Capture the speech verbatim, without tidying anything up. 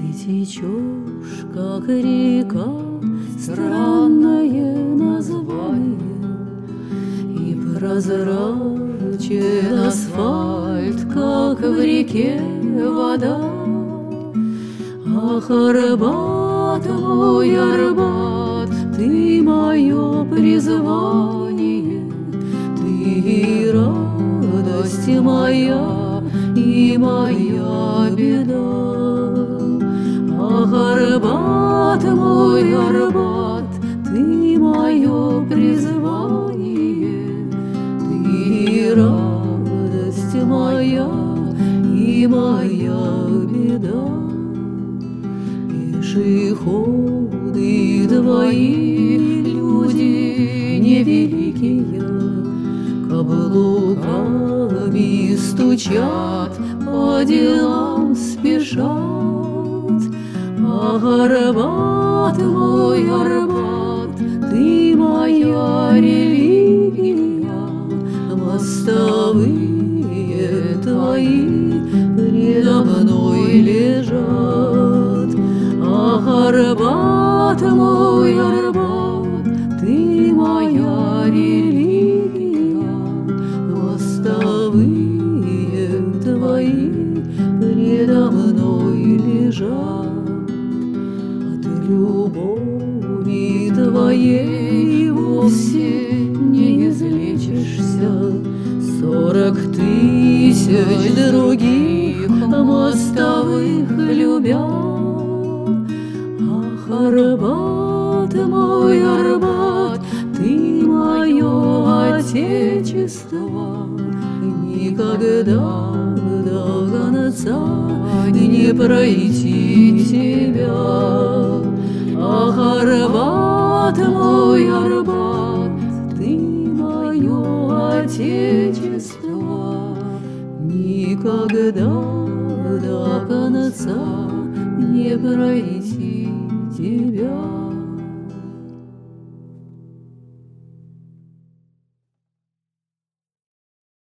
течешь, как река, странное название, и прозрачен асфальт, как в реке вода. Ах, Арбат, мой Арбат, ты мое призвание, ты радость моя и моя беда. Ах, Арбат, мой Арбат, ты мое призвание, ты радость моя и моя беда. Пешеходы твои, люди невеликие, каблуками стучат, по делам спешат. Ах, Арбат, мой Арбат, ты моя религия, мостовые твои предо мной лежат. Ах, Арбат, мой Арбат, ты моя религия, мостовые твои предо мной лежат. От любови твоей вовсе не излечишься, сорок тысяч других мостовых любя. Ах, Арбат, мой Арбат, ты мое отечество, никогда до конца не пройти тебя. Ах, Арбат, мой Арбат, ты мое отечество, никогда до конца не пройти тебя.